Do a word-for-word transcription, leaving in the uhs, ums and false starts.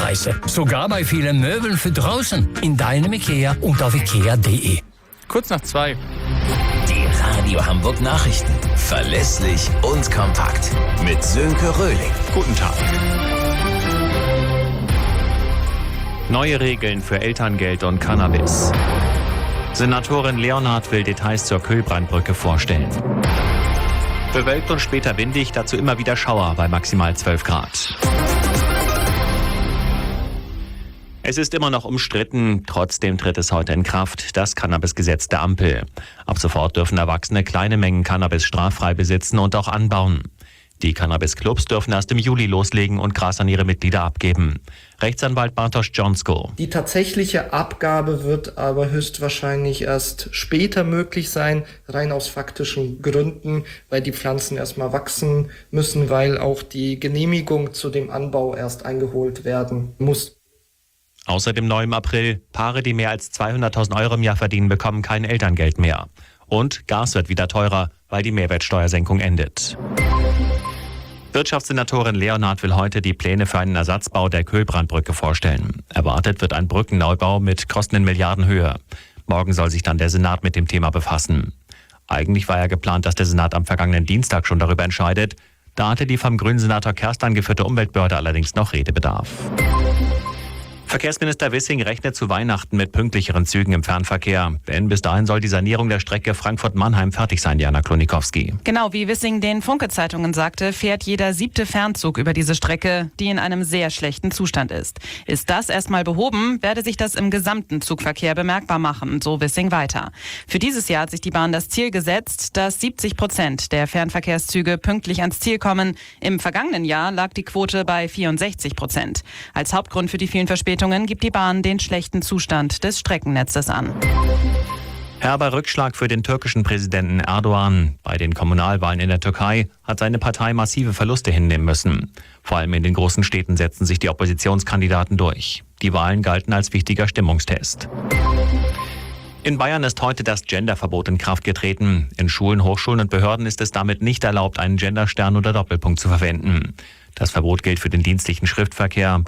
Preise. Sogar bei vielen Möbeln für draußen. In deinem IKEA und auf ikea punkt de. Kurz nach zwei. Die Radio Hamburg Nachrichten. Verlässlich und kompakt. Mit Sönke Röhling. Guten Tag. Neue Regeln für Elterngeld und Cannabis. Senatorin Leonhardt will Details zur Köhlbrandbrücke vorstellen. Bewölkt und später windig, dazu immer wieder Schauer bei maximal zwölf Grad. Es ist immer noch umstritten, trotzdem tritt es heute in Kraft, das Cannabisgesetz der Ampel. Ab sofort dürfen Erwachsene kleine Mengen Cannabis straffrei besitzen und auch anbauen. Die Cannabis-Clubs dürfen erst im Juli loslegen und Gras an ihre Mitglieder abgeben. Rechtsanwalt Bartosz Jonsko. Die tatsächliche Abgabe wird aber höchstwahrscheinlich erst später möglich sein, rein aus faktischen Gründen, weil die Pflanzen erstmal wachsen müssen, weil auch die Genehmigung zu dem Anbau erst eingeholt werden muss. Außerdem neu im April, Paare, die mehr als zweihunderttausend Euro im Jahr verdienen, bekommen kein Elterngeld mehr. Und Gas wird wieder teurer, weil die Mehrwertsteuersenkung endet. Wirtschaftssenatorin Leonhardt will heute die Pläne für einen Ersatzbau der Köhlbrandbrücke vorstellen. Erwartet wird ein Brückenneubau mit Kosten in Milliardenhöhe. Morgen soll sich dann der Senat mit dem Thema befassen. Eigentlich war ja geplant, dass der Senat am vergangenen Dienstag schon darüber entscheidet. Da hatte die vom grünen Senator Kerst angeführte Umweltbehörde allerdings noch Redebedarf. Verkehrsminister Wissing rechnet zu Weihnachten mit pünktlicheren Zügen im Fernverkehr. Denn bis dahin soll die Sanierung der Strecke Frankfurt-Mannheim fertig sein, Jana Klonikowski. Genau, wie Wissing den Funke-Zeitungen sagte, fährt jeder siebte Fernzug über diese Strecke, die in einem sehr schlechten Zustand ist. Ist das erstmal behoben, werde sich das im gesamten Zugverkehr bemerkbar machen, so Wissing weiter. Für dieses Jahr hat sich die Bahn das Ziel gesetzt, dass siebzig Prozent der Fernverkehrszüge pünktlich ans Ziel kommen. Im vergangenen Jahr lag die Quote bei vierundsechzig Prozent. Als Hauptgrund für die vielen Verspätungen gibt die Bahn den schlechten Zustand des Streckennetzes an. Herber Rückschlag für den türkischen Präsidenten Erdogan. Bei den Kommunalwahlen in der Türkei hat seine Partei massive Verluste hinnehmen müssen. Vor allem in den großen Städten setzten sich die Oppositionskandidaten durch. Die Wahlen galten als wichtiger Stimmungstest. In Bayern ist heute das Genderverbot in Kraft getreten. In Schulen, Hochschulen und Behörden ist es damit nicht erlaubt, einen Genderstern oder Doppelpunkt zu verwenden. Das Verbot gilt für den dienstlichen Schriftverkehr.